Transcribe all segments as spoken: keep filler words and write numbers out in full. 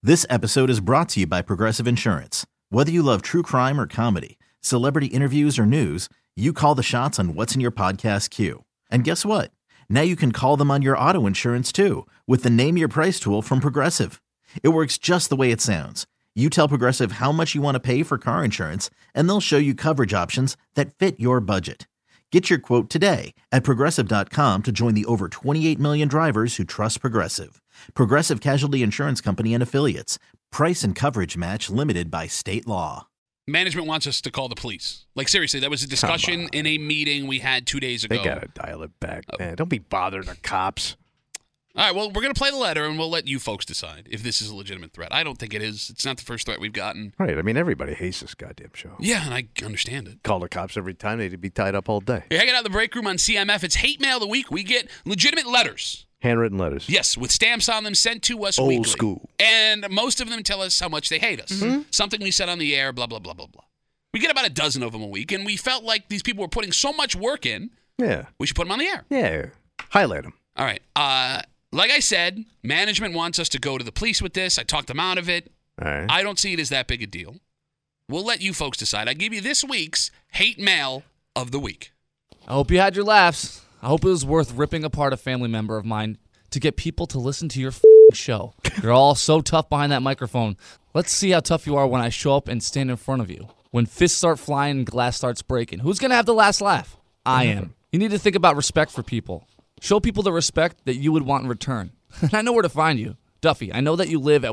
This episode is brought to you by Progressive Insurance. Whether you love true crime or comedy, celebrity interviews or news, you call the shots on what's in your podcast queue. And guess what? Now you can call them on your auto insurance too with the Name Your Price tool from Progressive. It works just the way it sounds. You tell Progressive how much you want to pay for car insurance, and they'll show you coverage options that fit your budget. Get your quote today at Progressive dot com to join the over twenty-eight million drivers who trust Progressive. Progressive Casualty Insurance Company and Affiliates. Price and coverage match limited by state law. Management wants us to call the police. Like, seriously, that was a discussion in a meeting we had two days ago. They got to dial it back, man. Don't be bothering the cops. All right, well, we're going to play the letter, and we'll let you folks decide if this is a legitimate threat. I don't think it is. It's not the first threat we've gotten. Right. I mean, everybody hates this goddamn show. Yeah, and I understand it. Call the cops every time. They'd be tied up all day. You're hanging out in the break room on C M F. It's Hate Mail of the Week. We get legitimate letters. Handwritten letters. Yes, with stamps on them sent to us Old weekly. school. And most of them tell us how much they hate us. Mm-hmm. Something we said on the air, blah, blah, blah, blah, blah. We get about a dozen of them a week, and we felt like these people were putting so much work in, Yeah. we should put them on the air. Yeah. Highlight them. All right. Uh, like I said, management wants us to go to the police with this. I talked them out of it. All right. I don't see it as that big a deal. We'll let you folks decide. I give you this week's Hate Mail of the Week. I hope you had your laughs. I hope it was worth ripping apart a family member of mine to get people to listen to your f***ing show. You're all so tough behind that microphone. Let's see how tough you are when I show up and stand in front of you. When fists start flying and glass starts breaking, who's going to have the last laugh? I am. You need to think about respect for people. Show people the respect that you would want in return. And I know where to find you. Duffy, I know that you live at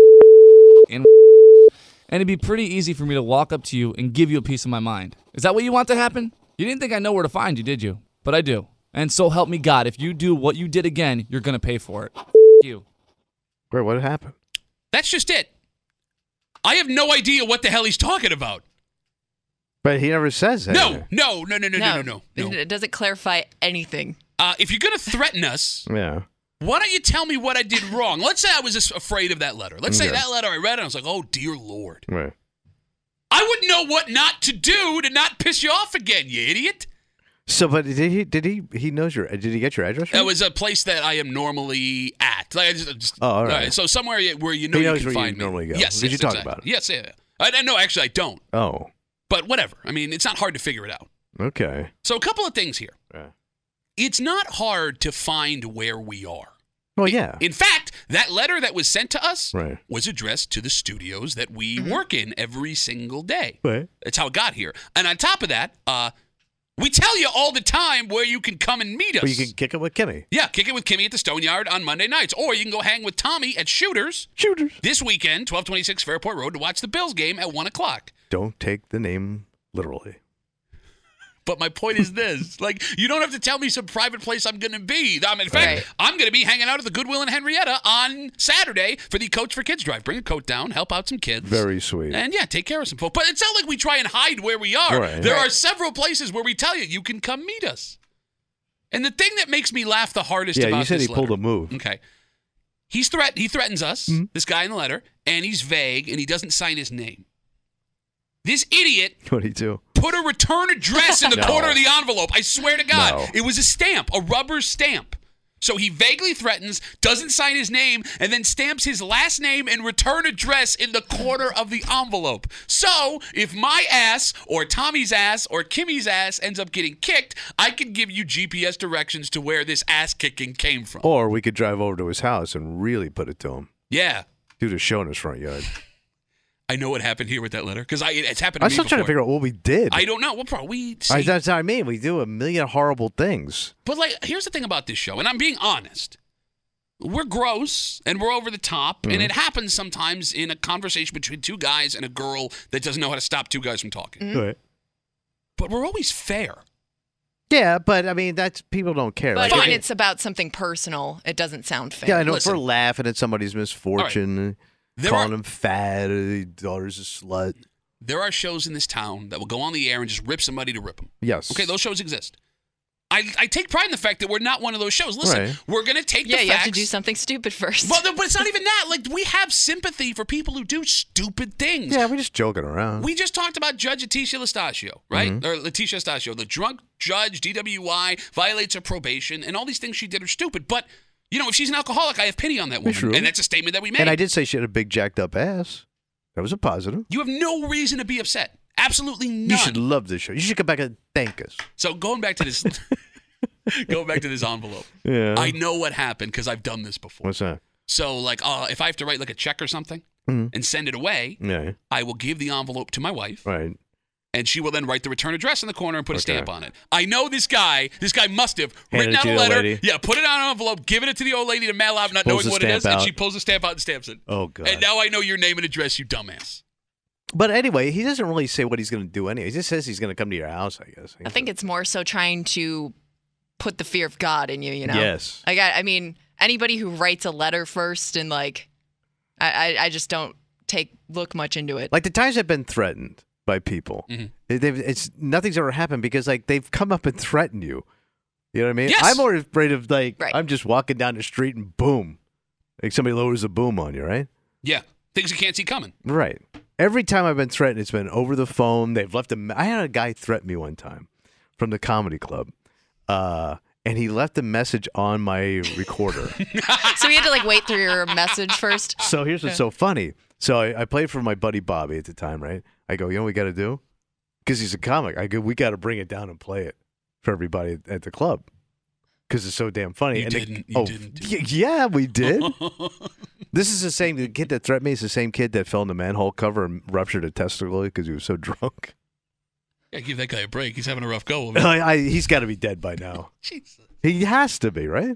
and it'd be pretty easy for me to walk up to you and give you a piece of my mind. Is that what you want to happen? You didn't think I know where to find you, did you? But I do. And so help me God, if you do what you did again, you're going to pay for it. You. Wait, what happened? That's just it. I have no idea what the hell he's talking about. But he never says that. No, no, no, no, no, no, no, no. It doesn't clarify anything. Uh, if you're going to threaten us, Yeah. why don't you tell me what I did wrong? Let's say I was just afraid of that letter. Let's say Okay. that letter I read and I was like, oh, dear Lord. Right. I wouldn't know what not to do to not piss you off again, you idiot. So, but did he? Did he? He knows your. Did he get your address? That Right? was a place that I am normally at. Like, I just, just, Oh, all right. So somewhere where you know He you knows can where you find me. normally go. Yes, Did yes, you talk exactly. about it? Yes, yeah. I, I no, actually, I don't. Oh. But whatever. I mean, it's not hard to figure it out. Okay. So a couple of things here. Yeah. It's not hard to find where we are. Well, yeah. In fact, that letter that was sent to us Right. was addressed to the studios that we work in every single day. Right. That's how it got here. And on top of that, uh, we tell you all the time where you can come and meet us. Well, you can kick it with Kimmy. Yeah, kick it with Kimmy at the Stone Yard on Monday nights. Or you can go hang with Tommy at Shooters Shooters. this weekend, twelve twenty-six Fairport Road, to watch the Bills game at one o'clock. Don't take the name literally. But my point is this. Like, you don't have to tell me some private place I'm going to be. I mean, in fact, Right. I'm going to be hanging out at the Goodwill in Henrietta on Saturday for the Coach for Kids drive. Bring a coat down, help out some kids. Very sweet. And, yeah, take care of some folks. But it's not like we try and hide where we are. Right. There Right. are several places where we tell you, you can come meet us. And the thing that makes me laugh the hardest Yeah, about you said this he pulled letter- a move. Okay. He's threat- he threatens us, Mm-hmm. this guy in the letter, and he's vague, and he doesn't sign his name. This idiot What do you do? put a return address in the No. corner of the envelope. I swear to God. No. It was a stamp, a rubber stamp. So he vaguely threatens, doesn't sign his name, and then stamps his last name and return address in the corner of the envelope. So if my ass or Tommy's ass or Kimmy's ass ends up getting kicked, I can give you G P S directions to where this ass kicking came from. Or we could drive over to his house and really put it to him. Yeah. Do the show in his front yard. I know what happened here with that letter because it's happened to I'm me still trying to before. figure out what we did. I don't know. We'll probably see. I, that's what I mean. We do a million horrible things. But, like, here's the thing about this show, and I'm being honest. We're gross, and we're over the top, Mm-hmm. and it happens sometimes in a conversation between two guys and a girl that doesn't know how to stop two guys from talking. Right. But we're always fair. Yeah, but I mean, that's people don't care. But Like, when if- it's about something personal, it doesn't sound fair. yeah, I know. Listen. If we're laughing at somebody's misfortune, There calling are- him fat, or daughter's a slut. There are shows in this town that will go on the air and just rip somebody to rip them. Yes. Okay, those shows exist. I, I take pride in the fact that we're not one of those shows. Listen, Right. we're going to take yeah, the you facts. have to do something stupid first. Well, no, but it's not even that. Like, we have sympathy for people who do stupid things. Yeah, we're just joking around. We just talked about Judge Leticia Lestaccio, right? Mm-hmm. Or Leticia Lestaccio, the drunk judge, D W I, violates her probation, and all these things she did are stupid. But You know, if she's an alcoholic, I have pity on that woman. True. And that's a statement that we made. And I did say she had a big jacked up ass. That was a positive. You have no reason to be upset. Absolutely none. You should love this show. You should come back and thank us. So going back to this, going back to this envelope. Yeah. I know what happened because I've done this before. What's that? So like, uh, if I have to write like a check or something Mhm. and send it away, Yeah. I will give the envelope to my wife. Right. And she will then write the return address in the corner and put a Okay. stamp on it. I know this guy. This guy must have Handed written it out to a the old letter. lady. Yeah, put it on an envelope, given it to the old lady to mail out, not Pulls knowing the what it stamp is, and out. she pulls the stamp out and stamps it. Oh, God. And now I know your name and address, you dumbass. But anyway, he doesn't really say what he's going to do anyway. He just says he's going to come to your house, I guess. I think it's more so trying to put the fear of God in you, you know? Yes. Like, I, I mean, anybody who writes a letter first and, like, I, I, I just don't take look much into it. Like the times I've been threatened by people, Mhm. they've, it's nothing's ever happened because like they've come up and threatened you. You know what I mean? Yes. I'm more afraid of like Right. I'm just walking down the street and boom, like somebody lowers a boom on you, right? Yeah, things you can't see coming. Right. Every time I've been threatened, it's been over the phone. They've left a. me- I had a guy threaten me one time from the comedy club, uh, and he left a message on my recorder. So we had to, like, wait through your message first. So here's what's so funny. So I, I played for my buddy Bobby at the time, right? I go, you know what we got to do? Because he's a comic. I go, we got to bring it down and play it for everybody at, at the club because it's so damn funny. You and didn't- you oh, didn't do y- yeah, we did. This is the same the kid that threatened me. Is the same kid that fell in the manhole cover and ruptured a testicle because he was so drunk. Yeah, give that guy a break. He's having a rough go. Over it. I, I, he's got to be dead by now. Jesus. He has to be, right?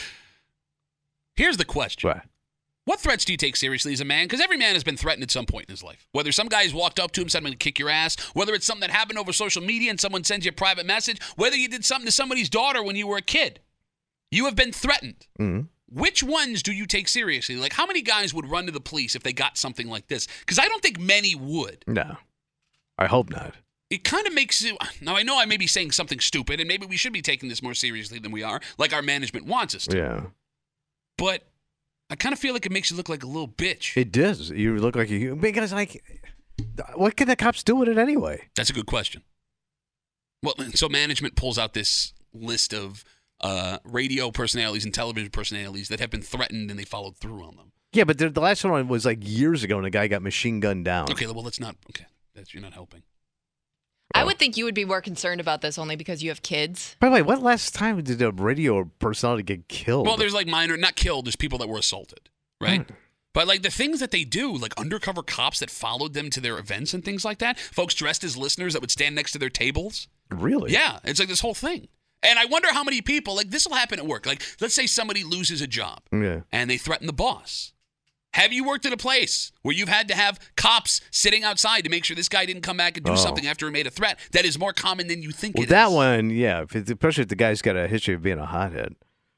Here's the question. What? What threats do you take seriously as a man? Because every man has been threatened at some point in his life. Whether some guys walked up to him, said, I'm going to kick your ass. Whether it's something that happened over social media and someone sends you a private message. Whether you did something to somebody's daughter when you were a kid. You have been threatened. Mm-hmm. Which ones do you take seriously? Like, how many guys would run to the police if they got something like this? Because I don't think many would. No. I hope not. It kind of makes it. Now, I know I may be saying something stupid, and maybe we should be taking this more seriously than we are, like our management wants us to. Yeah. But I kind of feel like it makes you look like a little bitch. It does. You look like a because like, what can the cops do with it anyway? That's a good question. Well, so management pulls out this list of uh, radio personalities and television personalities that have been threatened, and they followed through on them. Yeah, but the, the last one was like years ago, and a guy got machine gunned down. Okay, well, let's not. Okay, that's you're not helping. I would think you would be more concerned about this only because you have kids. By the way, what last time did a radio personality get killed? Well, there's like minor, not killed. There's people that were assaulted, right? Hmm. But like the things that they do, like undercover cops that followed them to their events and things like that. Folks dressed as listeners that would stand next to their tables. Really? Yeah, it's like this whole thing. And I wonder how many people, like this will happen at work. Like, let's say somebody loses a job Yeah. and they threaten the boss. Have you worked at a place where you've had to have cops sitting outside to make sure this guy didn't come back and do Oh. something after he made a threat? That is more common than you think Well, it that is. one, yeah, if it, especially if the guy's got a history of being a hothead.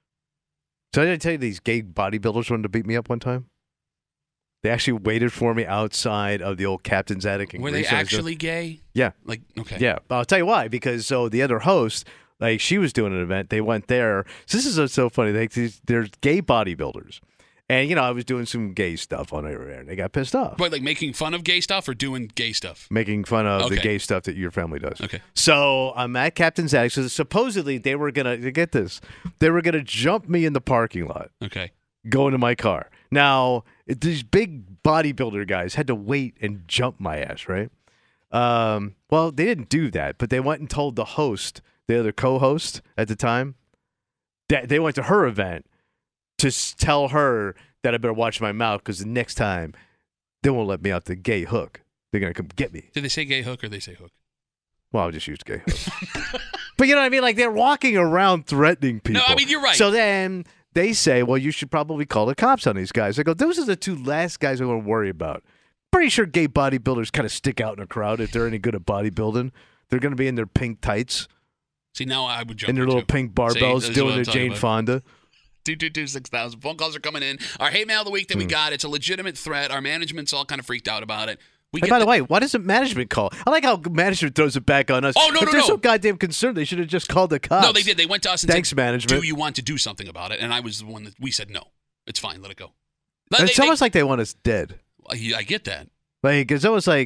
So did I tell you these gay bodybuilders wanted to beat me up one time? They actually waited for me outside of the old captain's attic. In Were they Greece. I was just- actually gay? Yeah. Like, okay. Yeah, but I'll tell you why. Because so the other host, like she was doing an event, they went there. So this is what's so funny. They, these, there's gay bodybuilders, and you know I was doing some gay stuff on there, and they got pissed off, What, like making fun of gay stuff or doing gay stuff? making fun of the Okay. gay stuff that your family does. Okay. So I'm at Captain's Attic. So supposedly they were gonna get this. They were gonna jump me in the parking lot, Okay. go into my car. Now these big bodybuilder guys had to wait and jump my ass, right? Um, well, they didn't do that, but they went and told the host, the other co-host at the time, that they went to her event to s- tell her that I better watch my mouth because the next time they won't let me out the gay hook. They're gonna come get me. Did they say gay hook or they say hook? Well, I'll just use gay hook. But you know what I mean? Like they're walking around threatening people. No, I mean, you're right. So then they say, well, you should probably call the cops on these guys. I go, those are the two last guys I want to worry about. Pretty sure gay bodybuilders kind of stick out in a crowd if they're any good at bodybuilding. They're going to be in their pink tights See, now I would jump and their you little too. pink See, barbells this is doing what I'm their talking Jane about. Fonda. two two two six thousand. Phone calls are coming in. Our hate mail of the week that we Hmm. got, it's a legitimate threat. Our management's all kind of freaked out about it. We Hey, get by the the- way, why doesn't management call? I like how management throws it back on us. Oh, no, if no, they're no. so goddamn concerned, they should have just called the cops. No, they did. They went to us and Thanks, said, management. do you want to do something about it? And I was the one that we said, no. It's fine. Let it go. It's They- almost like they want us dead. they- I get that. Like, it's almost like,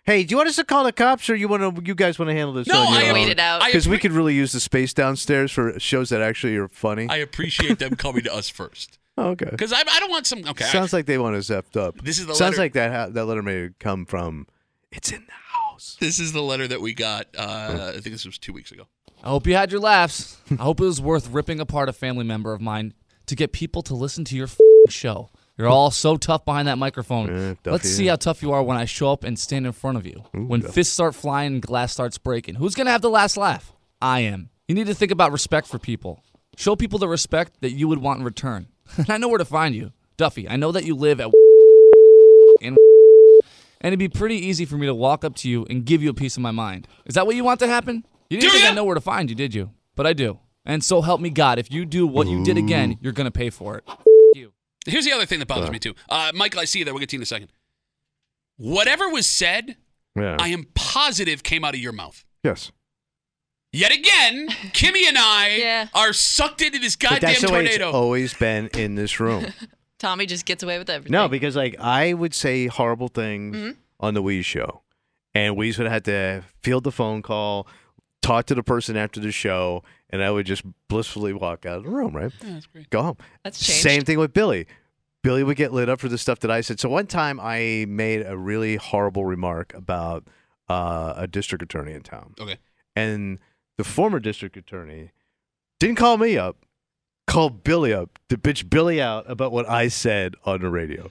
Hey, do you want us to call the cops, or you want to? You guys want to handle this? No, on your I own? wait it out. I Because we appre- could really use the space downstairs for shows that actually are funny. I appreciate them coming to us first oh, okay. because I, I don't want some. Okay, Sounds like they want us effed up. This is the Sounds letter- like that ha- that letter may come from. It's in the house. this is the letter that we got. Uh, I think this was two weeks ago. I hope you had your laughs. I hope it was worth ripping apart a family member of mine to get people to listen to your f***ing show. You're all so tough behind that microphone. Yeah, Duffy, Let's see yeah. how tough you are when I show up and stand in front of you. Ooh, when Duffy. fists start flying and glass starts breaking. Who's going to have the last laugh? I am. You need to think about respect for people. Show people the respect that you would want in return. And I know where to find you. Duffy, I know that you live at in and it'd be pretty easy for me to walk up to you and give you a piece of my mind. Is that what you want to happen? You didn't Do think ya? I know where to find you, did you? But I do. And so help me God, if you do what you did again, you're going to pay for it. You. Here's the other thing that bothers me too. Uh, Michael, I see you there. We'll get to you in a second. Whatever was said, Yeah. I am positive came out of your mouth. yes. Yet again, Kimmy and I Yeah. are sucked into this But goddamn that's the way it's tornado. always been in this room. Tommy just gets away with everything. No, because like I would say horrible things Mm-hmm. on the Weeze show, and Weeze would have to field the phone call, talk to the person after the show, and I would just blissfully walk out of the room. Right, Yeah, that's great. go home. That's changed. Same thing with Billy. Billy would get lit up for the stuff that I said. So one time I made a really horrible remark about uh, a district attorney in town, Okay. and the former district attorney didn't call me up, called Billy up to bitch Billy out about what I said on the radio.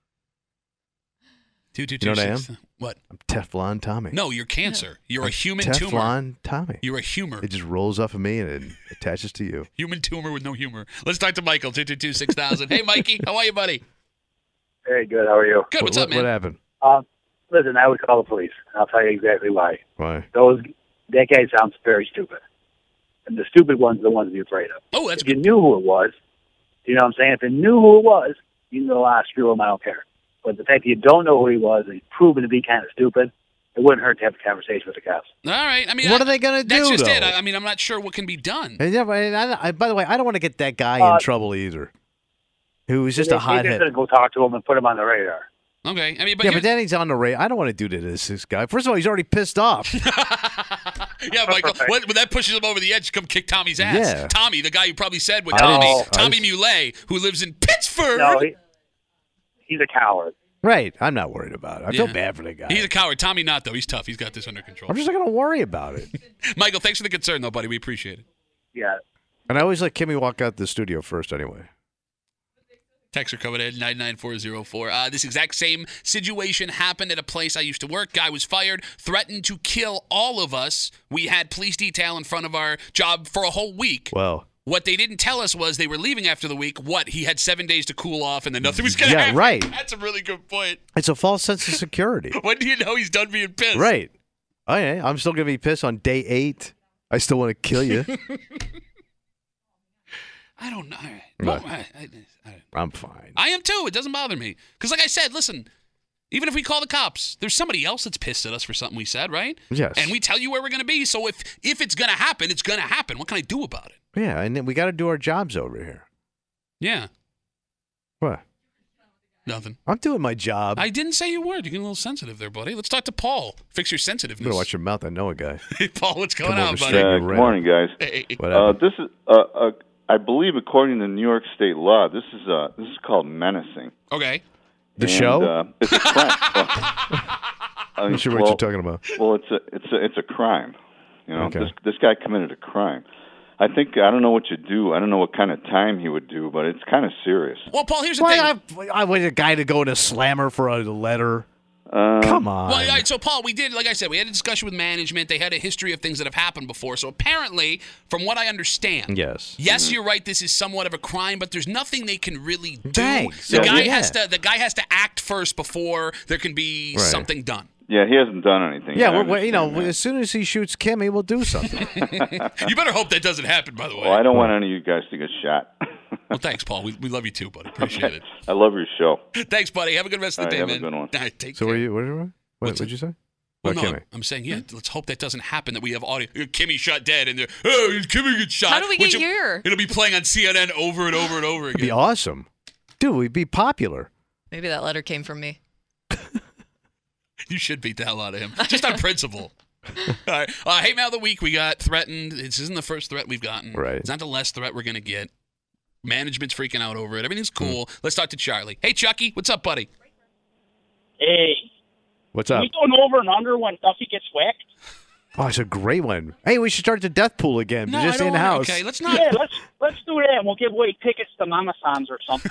Two, two, You two, know what I am? six. What? I'm Teflon Tommy. No, you're cancer. You're a human tumor. Teflon Tommy. You're a humor. It just rolls off of me and it attaches to you. Human tumor with no humor. Let's talk to Michael. Two, two, two, six thousand. Hey, Mikey. How are you, buddy? Hey, good. How are you? Good. What's what, up, man? What happened? Um, listen, I would call the police. I'll tell you exactly why. Why? Those that guy sounds very stupid, and the stupid ones are the ones you're afraid of. Oh, that's If you good. knew who it was, you know what I'm saying? If you knew who it was, you know, ah, screw him, I don't care. But the fact that you don't know who he was and he's proven to be kind of stupid, it wouldn't hurt to have a conversation with the cops. All right. I mean, What I- are they gonna That's do, just it. though? I, I mean, I'm not sure what can be done. And yeah, but I, I, by the way, I don't want to get that guy Uh, in trouble either. Who was just They- a They're just hothead. going to go talk to him and put him on the radar. Okay. I mean, but Yeah, you're- but then he's on the radio. I don't want to do this, this guy. First of all, he's already pissed off. yeah, Michael. What, when that pushes him over the edge, come kick Tommy's ass. Yeah. Tommy, the guy you probably said with I didn't- Tommy, No. Tommy I- Muley, who lives in Pittsburgh. No, he, he's a coward. Right. I'm not worried about it. I feel Yeah. bad for the guy. He's a coward. Tommy not though. He's tough. He's got this under control. I'm just not going to worry about it. Michael, thanks for the concern though, buddy. We appreciate it. Yeah. And I always let Kimmy walk out the studio first anyway. Texter coming in nine nine four zero four. Uh, this exact same situation happened at a place I used to work. Guy was fired, threatened to kill all of us. We had police detail in front of our job for a whole week. Well, What they didn't tell us was they were leaving after the week. What? He had seven days to cool off and then nothing was going to Yeah, happen. right. That's a really good point. it's a false sense of security. When do you know he's done being pissed? Right. Oh, yeah. I'm still going to be pissed on day eight. I still want to kill you. I don't know. What? Well, I, I, I, I'm fine. I am too. It doesn't bother me. Because, like I said, listen, even if we call the cops, there's somebody else that's pissed at us for something we said, right? Yes. And we tell you where we're going to be. So if if it's going to happen, it's going to happen. What can I do about it? Yeah, and then we got to do our jobs over here. Yeah, What? nothing. I'm doing my job. I didn't say you were. You're getting a little sensitive there, buddy. Let's talk to Paul. Fix your You sensitiveness. better watch your mouth. I know a guy. Hey, Paul, what's going Come on, over buddy? straight. Uh, You're good right. morning, guys. Hey, What Uh, happened? this is, uh, uh, I believe, according to New York State law, this is uh, this is called menacing. okay. the And, show? Uh, it's a crime. I'm not sure what well, you're talking about. Well, it's a it's a it's a crime. You know, Okay. this this guy committed a crime. I think I don't know what you do. I don't know what kind of time he would do, but it's kind of serious. Well, Paul, here's the Why thing. I, I want a guy to go in a slammer for a letter. Uh, Come on. Well, all right, so Paul, we did, like I said, we had a discussion with management. They had a history of things that have happened before. So apparently, from what I understand, Yes. yes, you're right. This is somewhat of a crime, but there's nothing they can really do. Thanks. The Yeah, guy yeah. has to. The guy has to act first before there can be Right. something done. Yeah, he hasn't done anything. Yeah, I well, well, you know, understand that. as soon as he shoots Kimmy, we'll do something. You better hope that doesn't happen. By the way. Well, I don't want any of you guys to get shot. Well, thanks, Paul. We, we love you too, buddy. Appreciate it. I love your show. Thanks, buddy. Have a good rest of the All day, right, have man. a good one. All right, take so, care. what you? What, what, What's what'd you say? Well, About no, Kimmy? I'm, I'm saying, yeah, let's hope that doesn't happen, that we have audio. Kimmy shot dead, and they're, oh, Kimmy gets shot. How do we which get it- here? It'll be playing on C N N over and over and over It'd be again. awesome. Dude, we'd be popular. Maybe that letter came from me. You should beat the hell out of him, just on principle. All right. Uh, hate mail of the week. We got threatened. This isn't the first threat we've gotten. Right. It's not the last threat we're going to get. Management's freaking out over it. Everything's cool. Mm. Let's talk to Charlie. Hey, Chucky. What's up, buddy? Hey. What's up? Are we going over and under when Duffy gets whacked? Oh, it's a great one. Hey, we should start the death pool again. No, just I don't in house. Okay, let's not. Yeah, let's let's do that. And we'll give away tickets to Mama San's or something.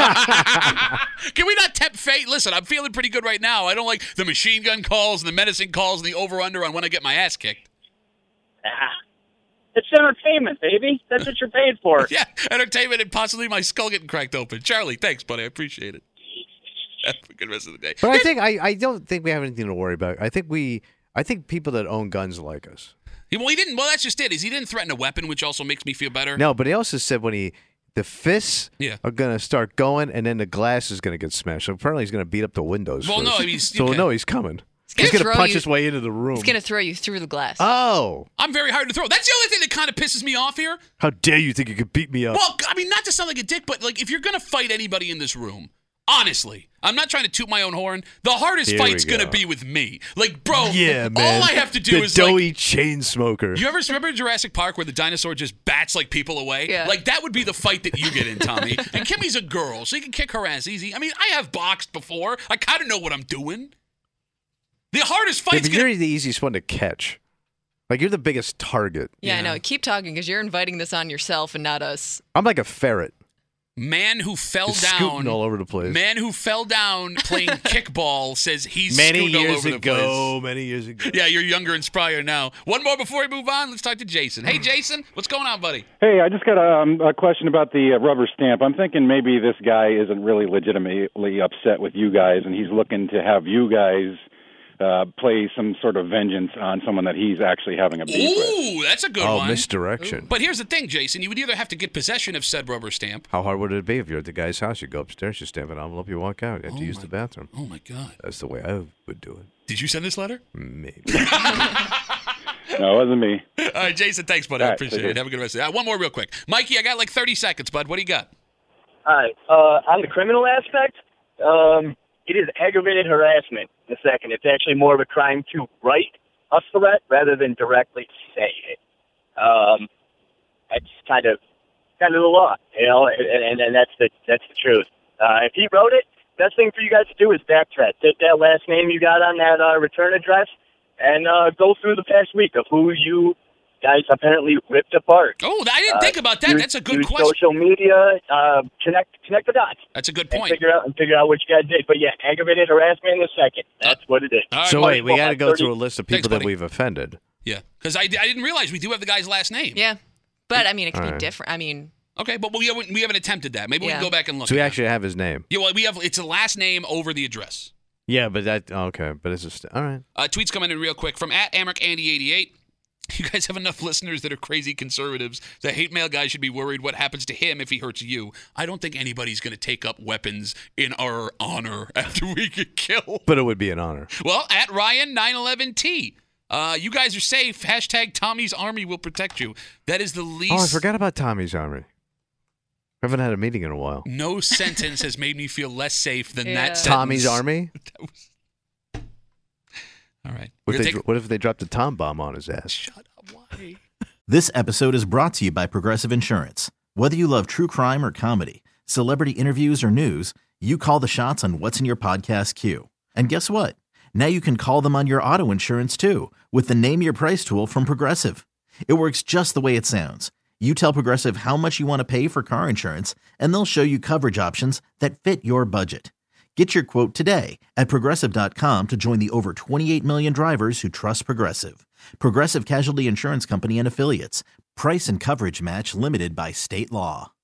Can we not tempt fate? Listen, I'm feeling pretty good right now. I don't like the machine gun calls and the menacing calls and the over-under on when I get my ass kicked. Ah, it's entertainment, baby. That's what you're paid for. Yeah, entertainment and possibly my skull getting cracked open. Charlie, thanks, buddy. I appreciate it. Have a good rest of the day. But I think I, I don't think we have anything to worry about. I think we I think people that own guns like us. He, well, he didn't. Well, that's just it. Is he didn't threaten a weapon, which also makes me feel better. No, but he also said when he the fists yeah. are gonna start going, and then the glass is gonna get smashed. So apparently he's gonna beat up the windows. Well, first. no, he's so okay. no, he's coming. He's He's gonna gonna punch you, his way into the room. He's gonna throw you through the glass. Oh, I'm very hard to throw. That's the only thing that kind of pisses me off here. How dare you think you could beat me up? Well, I mean, not to sound like a dick, but like if you're gonna fight anybody in this room. Honestly, I'm not trying to toot my own horn. The hardest Here fight's go. going to be with me. Like, bro, yeah, man. all I have to do the is doughy like, chain smoker. You ever remember Jurassic Park where the dinosaur just bats like people away? Yeah. Like that would be the fight that you get in, Tommy. And Kimmy's a girl, so you can kick her ass easy. I mean, I have boxed before. I kind of know what I'm doing. The hardest Yeah, fight's but gonna you're the easiest one to catch. Like you're the biggest target. yeah, Yeah. I know. Keep talking because you're inviting this on yourself and not us. I'm like a ferret. Man who fell Just down scooting all over the place. Man who fell down playing kickball says he's many scooting all years over the ago, place. many years ago. Yeah, you're younger and sprier now. One more before we move on. Let's talk to Jason. Hey, Jason, what's going on, buddy? Hey, I just got a, um, a question about the uh, rubber stamp. I'm thinking maybe this guy isn't really legitimately upset with you guys, and he's looking to have you guys uh, play some sort of vengeance on someone that he's actually having a beef with. Ooh, that's a good Oh, one. misdirection. But here's the thing, Jason. You would either have to get possession of said rubber stamp. How hard would it be if you're at the guy's house? You go upstairs, you stamp an envelope, you walk out. You have Oh to use my- the bathroom. Oh, my God. That's the way I would do it. Did you send this letter? Maybe. No, it wasn't me. All right, Jason, thanks, buddy. I All right, appreciate take care. it. Have a good rest of the day. Uh, one more real quick. Mikey, I got like thirty seconds, bud. What do you got? All right. Uh, on the criminal aspect, um, it is aggravated harassment. In a second, it's actually more of a crime to write a threat rather than directly say it. Um, that's kind of kind of the law, you know, and, and, and that's the that's the truth. Uh, if he wrote it, best thing for you guys to do is backtrack. Take that last name you got on that uh, return address and uh, go through the past week of who you guys apparently ripped apart. Oh, I didn't Uh, think about that. use- That's a good use question. Social media, uh, connect connect the dots. That's a good And point. figure out and figure out what you guys did. But yeah, aggravated harassment in a second. That's what it is. All right, So buddy. wait, we got to go thirty through a list of Thanks, people that buddy. we've offended. Yeah, because I, I didn't realize we do have the guy's last name. Yeah. But, I mean, it could All be right. different. I mean, Okay, but we haven't, we haven't attempted that. Maybe we Yeah. can go back and look. So we at actually have his name. that. Yeah, well, we have. It's a last name over the address. Yeah, but that okay, but it's just all right. Uh, tweets coming in real quick from at Amric Andy eighty-eight. You guys have enough listeners that are crazy conservatives. The hate mail guy should be worried what happens to him if he hurts you. I don't think anybody's going to take up weapons in our honor after we get killed. But it would be an honor. Well, at Ryan nine eleven T. Uh, you guys are safe. Hashtag Tommy's Army will protect you. That is the least. Oh, I forgot about Tommy's Army. I haven't had a meeting in a while. No sentence has made me feel less safe than Yeah. that sentence. Tommy's Army? That was- All right. What We're if, they, gonna take- what if they dropped a Tom bomb on his ass? Shut up. Why? This episode is brought to you by Progressive Insurance. Whether you love true crime or comedy, celebrity interviews or news, you call the shots on what's in your podcast queue. And guess what? Now you can call them on your auto insurance too with the Name Your Price tool from Progressive. It works just the way it sounds. You tell Progressive how much you want to pay for car insurance, and they'll show you coverage options that fit your budget. Get your quote today at Progressive dot com to join the over twenty-eight million drivers who trust Progressive. Progressive Casualty Insurance Company and Affiliates. Price and coverage match limited by state law.